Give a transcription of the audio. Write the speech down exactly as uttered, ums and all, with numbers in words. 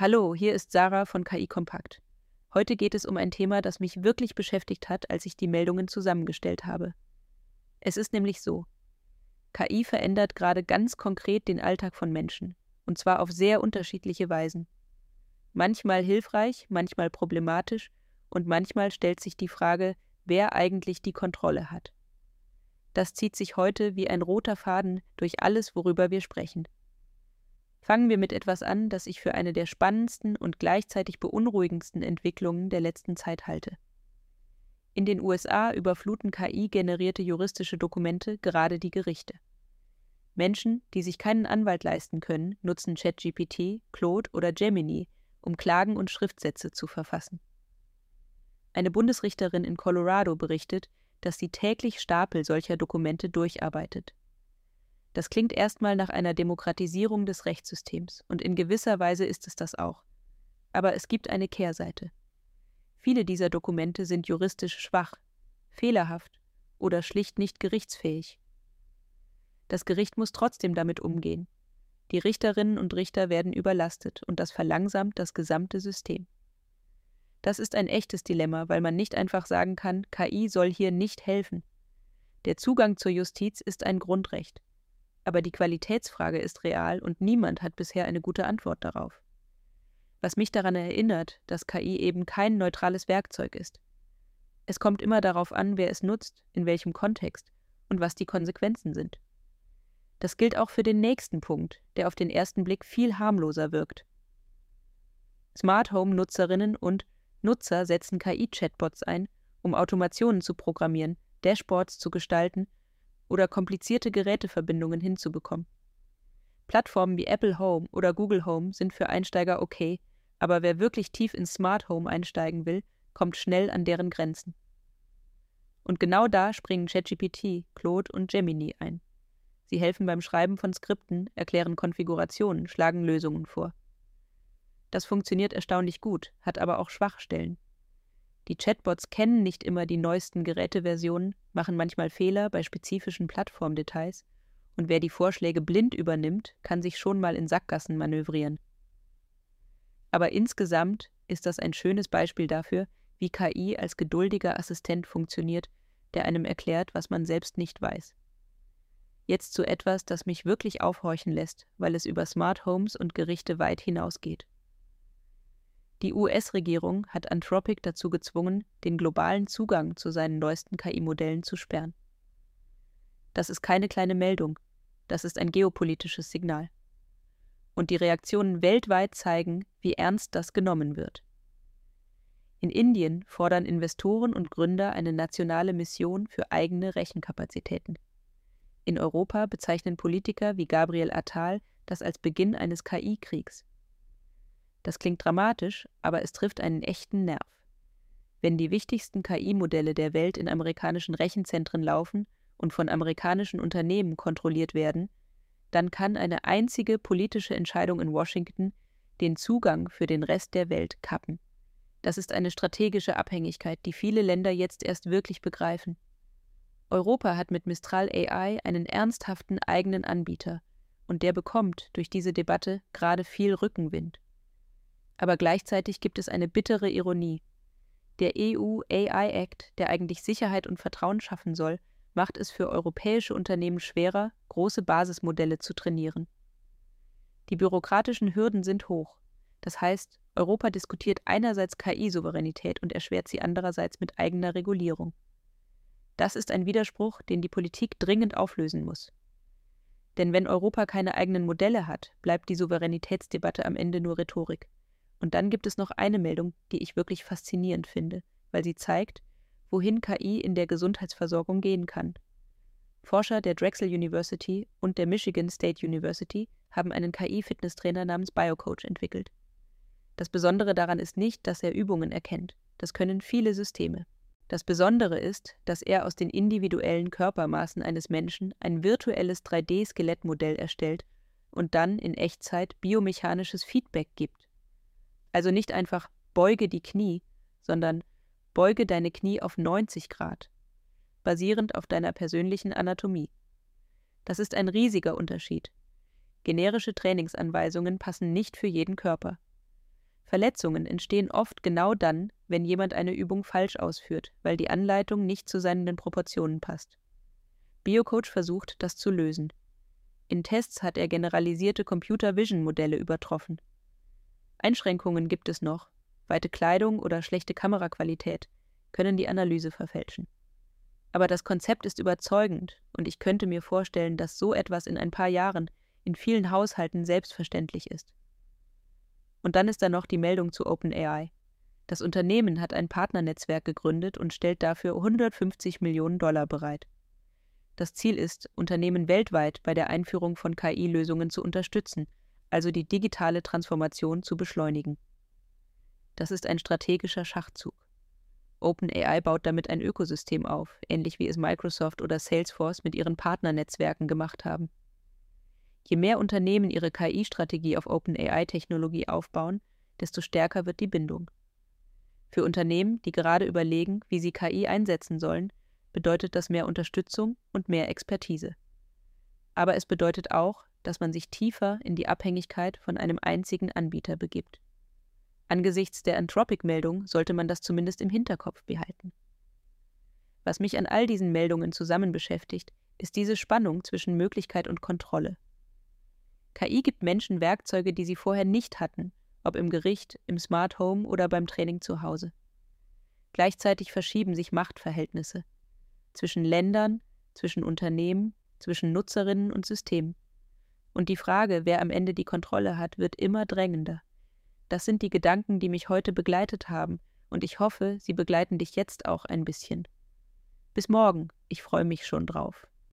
Hallo, hier ist Sarah von K I Kompakt. Heute geht es um ein Thema, das mich wirklich beschäftigt hat, als ich die Meldungen zusammengestellt habe. Es ist nämlich so: K I verändert gerade ganz konkret den Alltag von Menschen, und zwar auf sehr unterschiedliche Weisen. Manchmal hilfreich, manchmal problematisch und manchmal stellt sich die Frage, wer eigentlich die Kontrolle hat. Das zieht sich heute wie ein roter Faden durch alles, worüber wir sprechen. Fangen wir mit etwas an, das ich für eine der spannendsten und gleichzeitig beunruhigendsten Entwicklungen der letzten Zeit halte. In den U S A überfluten K I-generierte juristische Dokumente gerade die Gerichte. Menschen, die sich keinen Anwalt leisten können, nutzen ChatGPT, Claude oder Gemini, um Klagen und Schriftsätze zu verfassen. Eine Bundesrichterin in Colorado berichtet, dass sie täglich Stapel solcher Dokumente durcharbeitet. Das klingt erstmal nach einer Demokratisierung des Rechtssystems, und in gewisser Weise ist es das auch. Aber es gibt eine Kehrseite. Viele dieser Dokumente sind juristisch schwach, fehlerhaft oder schlicht nicht gerichtsfähig. Das Gericht muss trotzdem damit umgehen. Die Richterinnen und Richter werden überlastet, und das verlangsamt das gesamte System. Das ist ein echtes Dilemma, weil man nicht einfach sagen kann, K I soll hier nicht helfen. Der Zugang zur Justiz ist ein Grundrecht. Aber die Qualitätsfrage ist real und niemand hat bisher eine gute Antwort darauf. Was mich daran erinnert, dass K I eben kein neutrales Werkzeug ist. Es kommt immer darauf an, wer es nutzt, in welchem Kontext und was die Konsequenzen sind. Das gilt auch für den nächsten Punkt, der auf den ersten Blick viel harmloser wirkt. Smart Home-Nutzerinnen und Nutzer setzen K I-Chatbots ein, um Automationen zu programmieren, Dashboards zu gestalten oder komplizierte Geräteverbindungen hinzubekommen. Plattformen wie Apple Home oder Google Home sind für Einsteiger okay, aber wer wirklich tief ins Smart Home einsteigen will, kommt schnell an deren Grenzen. Und genau da springen ChatGPT, Claude und Gemini ein. Sie helfen beim Schreiben von Skripten, erklären Konfigurationen, schlagen Lösungen vor. Das funktioniert erstaunlich gut, hat aber auch Schwachstellen. Die Chatbots kennen nicht immer die neuesten Geräteversionen, machen manchmal Fehler bei spezifischen Plattformdetails, und wer die Vorschläge blind übernimmt, kann sich schon mal in Sackgassen manövrieren. Aber insgesamt ist das ein schönes Beispiel dafür, wie K I als geduldiger Assistent funktioniert, der einem erklärt, was man selbst nicht weiß. Jetzt zu etwas, das mich wirklich aufhorchen lässt, weil es über Smart Homes und Gerichte weit hinausgeht. Die U S-Regierung hat Anthropic dazu gezwungen, den globalen Zugang zu seinen neuesten K I-Modellen zu sperren. Das ist keine kleine Meldung, das ist ein geopolitisches Signal. Und die Reaktionen weltweit zeigen, wie ernst das genommen wird. In Indien fordern Investoren und Gründer eine nationale Mission für eigene Rechenkapazitäten. In Europa bezeichnen Politiker wie Gabriel Attal das als Beginn eines K I-Kriegs. Das klingt dramatisch, aber es trifft einen echten Nerv. Wenn die wichtigsten K I-Modelle der Welt in amerikanischen Rechenzentren laufen und von amerikanischen Unternehmen kontrolliert werden, dann kann eine einzige politische Entscheidung in Washington den Zugang für den Rest der Welt kappen. Das ist eine strategische Abhängigkeit, die viele Länder jetzt erst wirklich begreifen. Europa hat mit Mistral A I einen ernsthaften eigenen Anbieter, und der bekommt durch diese Debatte gerade viel Rückenwind. Aber gleichzeitig gibt es eine bittere Ironie. Der E U A I-Act, der eigentlich Sicherheit und Vertrauen schaffen soll, macht es für europäische Unternehmen schwerer, große Basismodelle zu trainieren. Die bürokratischen Hürden sind hoch. Das heißt, Europa diskutiert einerseits K I-Souveränität und erschwert sie andererseits mit eigener Regulierung. Das ist ein Widerspruch, den die Politik dringend auflösen muss. Denn wenn Europa keine eigenen Modelle hat, bleibt die Souveränitätsdebatte am Ende nur Rhetorik. Und dann gibt es noch eine Meldung, die ich wirklich faszinierend finde, weil sie zeigt, wohin K I in der Gesundheitsversorgung gehen kann. Forscher der Drexel University und der Michigan State University haben einen K I-Fitnesstrainer namens BioCoach entwickelt. Das Besondere daran ist nicht, dass er Übungen erkennt. Das können viele Systeme. Das Besondere ist, dass er aus den individuellen Körpermaßen eines Menschen ein virtuelles drei D-Skelettmodell erstellt und dann in Echtzeit biomechanisches Feedback gibt. Also nicht einfach beuge die Knie, sondern beuge deine Knie auf neunzig Grad, basierend auf deiner persönlichen Anatomie. Das ist ein riesiger Unterschied. Generische Trainingsanweisungen passen nicht für jeden Körper. Verletzungen entstehen oft genau dann, wenn jemand eine Übung falsch ausführt, weil die Anleitung nicht zu seinen Proportionen passt. BioCoach versucht, das zu lösen. In Tests hat er generalisierte Computer-Vision-Modelle übertroffen. Einschränkungen gibt es noch. Weite Kleidung oder schlechte Kameraqualität können die Analyse verfälschen. Aber das Konzept ist überzeugend und ich könnte mir vorstellen, dass so etwas in ein paar Jahren in vielen Haushalten selbstverständlich ist. Und dann ist da noch die Meldung zu OpenAI. Das Unternehmen hat ein Partnernetzwerk gegründet und stellt dafür hundertfünfzig Millionen Dollar bereit. Das Ziel ist, Unternehmen weltweit bei der Einführung von K I-Lösungen zu unterstützen, also die digitale Transformation zu beschleunigen. Das ist ein strategischer Schachzug. OpenAI baut damit ein Ökosystem auf, ähnlich wie es Microsoft oder Salesforce mit ihren Partnernetzwerken gemacht haben. Je mehr Unternehmen ihre K I-Strategie auf OpenAI-Technologie aufbauen, desto stärker wird die Bindung. Für Unternehmen, die gerade überlegen, wie sie K I einsetzen sollen, bedeutet das mehr Unterstützung und mehr Expertise. Aber es bedeutet auch, dass man sich tiefer in die Abhängigkeit von einem einzigen Anbieter begibt. Angesichts der Anthropic-Meldung sollte man das zumindest im Hinterkopf behalten. Was mich an all diesen Meldungen zusammen beschäftigt, ist diese Spannung zwischen Möglichkeit und Kontrolle. K I gibt Menschen Werkzeuge, die sie vorher nicht hatten, ob im Gericht, im Smart Home oder beim Training zu Hause. Gleichzeitig verschieben sich Machtverhältnisse zwischen Ländern, zwischen Unternehmen, zwischen Nutzerinnen und Systemen. Und die Frage, wer am Ende die Kontrolle hat, wird immer drängender. Das sind die Gedanken, die mich heute begleitet haben, und ich hoffe, sie begleiten dich jetzt auch ein bisschen. Bis morgen, ich freue mich schon drauf.